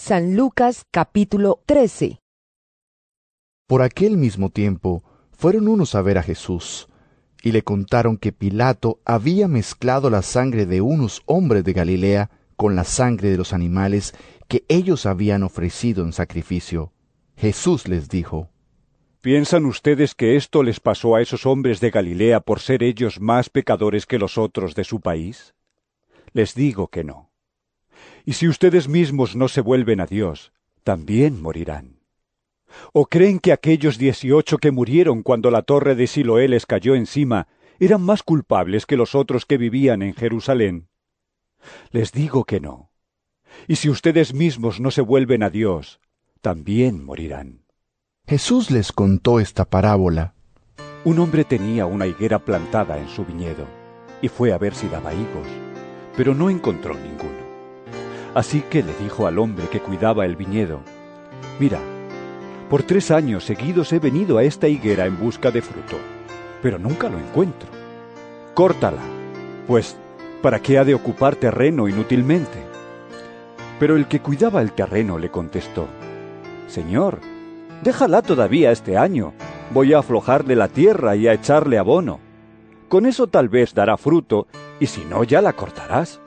San Lucas capítulo 13. Por aquel mismo tiempo fueron unos a ver a Jesús, y le contaron que Pilato había mezclado la sangre de unos hombres de Galilea con la sangre de los animales que ellos habían ofrecido en sacrificio. Jesús les dijo: ¿Piensan ustedes que esto les pasó a esos hombres de Galilea por ser ellos más pecadores que los otros de su país? Les digo que no. Y si ustedes mismos no se vuelven a Dios, también morirán. ¿O creen que aquellos 18 que murieron cuando la torre de Siloé les cayó encima eran más culpables que los otros que vivían en Jerusalén? Les digo que no. Y si ustedes mismos no se vuelven a Dios, también morirán. Jesús les contó esta parábola. Un hombre tenía una higuera plantada en su viñedo, y fue a ver si daba higos, pero no encontró ninguno. Así que le dijo al hombre que cuidaba el viñedo: «Mira, por 3 años seguidos he venido a esta higuera en busca de fruto, pero nunca lo encuentro. Córtala, pues, ¿para qué ha de ocupar terreno inútilmente?» Pero el que cuidaba el terreno le contestó: «Señor, déjala todavía este año. Voy a aflojarle la tierra y a echarle abono. Con eso tal vez dará fruto, y si no, ya la cortarás».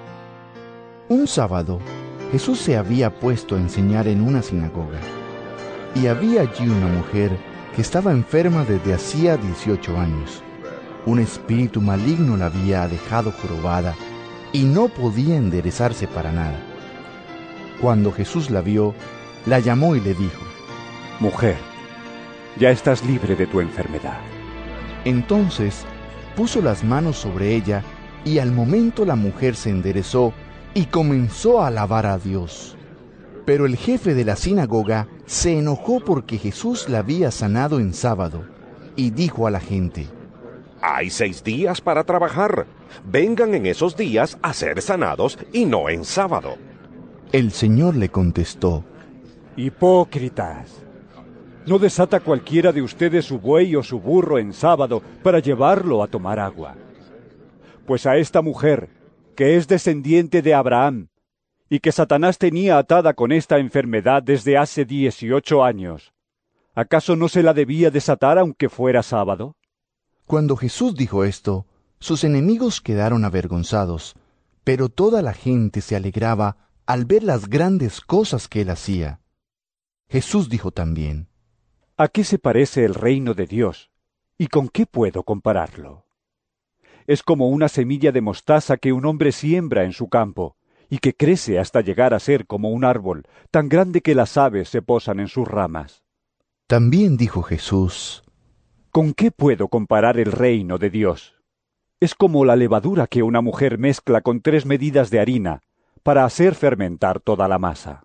Un sábado, Jesús se había puesto a enseñar en una sinagoga, y había allí una mujer que estaba enferma desde hacía 18 años. Un espíritu maligno la había dejado jorobada, y no podía enderezarse para nada. Cuando Jesús la vio, la llamó y le dijo: «Mujer, ya estás libre de tu enfermedad». Entonces puso las manos sobre ella, y al momento la mujer se enderezó y comenzó a alabar a Dios. Pero el jefe de la sinagoga se enojó porque Jesús la había sanado en sábado, y dijo a la gente: «Hay 6 días para trabajar. Vengan en esos días a ser sanados y no en sábado». El Señor le contestó: «Hipócritas, ¿no desata cualquiera de ustedes su buey o su burro en sábado para llevarlo a tomar agua? Pues a esta mujer, que es descendiente de Abraham, y que Satanás tenía atada con esta enfermedad desde hace 18 años, ¿acaso no se la debía desatar aunque fuera sábado?». Cuando Jesús dijo esto, sus enemigos quedaron avergonzados, pero toda la gente se alegraba al ver las grandes cosas que él hacía. Jesús dijo también: ¿A qué se parece el reino de Dios? ¿Y con qué puedo compararlo? Es como una semilla de mostaza que un hombre siembra en su campo, y que crece hasta llegar a ser como un árbol, tan grande que las aves se posan en sus ramas. También dijo Jesús: ¿Con qué puedo comparar el reino de Dios? Es como la levadura que una mujer mezcla con 3 medidas de harina, para hacer fermentar toda la masa.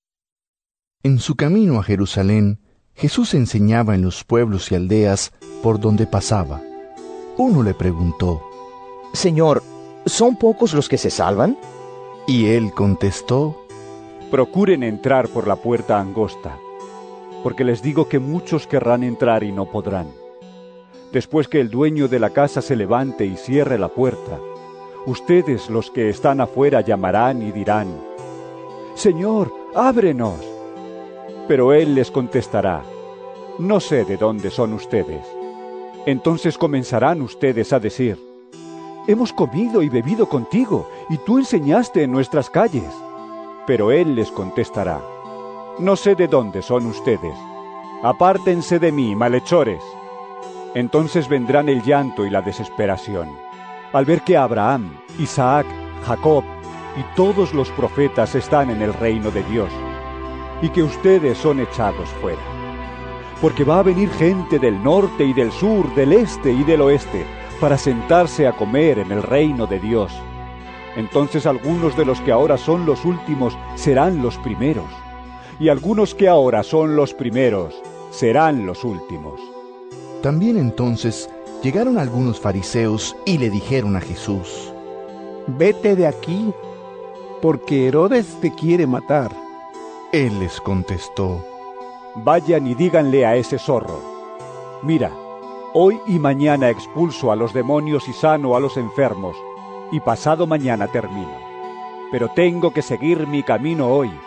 En su camino a Jerusalén, Jesús enseñaba en los pueblos y aldeas por donde pasaba. Uno le preguntó: «Señor, ¿son pocos los que se salvan?». Y él contestó: «Procuren entrar por la puerta angosta, porque les digo que muchos querrán entrar y no podrán. Después que el dueño de la casa se levante y cierre la puerta, ustedes, los que están afuera, llamarán y dirán: Señor, ábrenos. Pero él les contestará: no sé de dónde son ustedes. Entonces comenzarán ustedes a decir: hemos comido y bebido contigo, y tú enseñaste en nuestras calles. Pero él les contestará: no sé de dónde son ustedes. Apártense de mí, malhechores. Entonces vendrán el llanto y la desesperación, al ver que Abraham, Isaac, Jacob y todos los profetas están en el reino de Dios, y que ustedes son echados fuera. Porque va a venir gente del norte y del sur, del este y del oeste, para sentarse a comer en el reino de Dios. Entonces algunos de los que ahora son los últimos serán los primeros, y algunos que ahora son los primeros serán los últimos». También entonces llegaron algunos fariseos y le dijeron a Jesús: «Vete de aquí, porque Herodes te quiere matar». Él les contestó: «Vayan y díganle a ese zorro: mira, hoy y mañana expulso a los demonios y sano a los enfermos, y pasado mañana termino. Pero tengo que seguir mi camino hoy,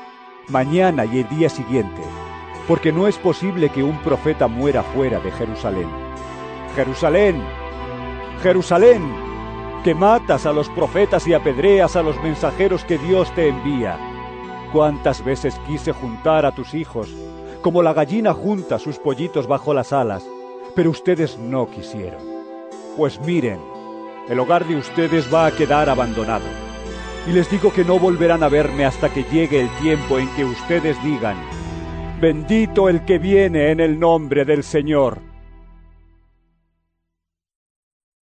mañana y el día siguiente, porque no es posible que un profeta muera fuera de Jerusalén. Jerusalén, Jerusalén, que matas a los profetas y apedreas a los mensajeros que Dios te envía. Cuántas veces quise juntar a tus hijos, como la gallina junta sus pollitos bajo las alas, pero ustedes no quisieron. Pues miren, el hogar de ustedes va a quedar abandonado. Y les digo que no volverán a verme hasta que llegue el tiempo en que ustedes digan: bendito el que viene en el nombre del Señor.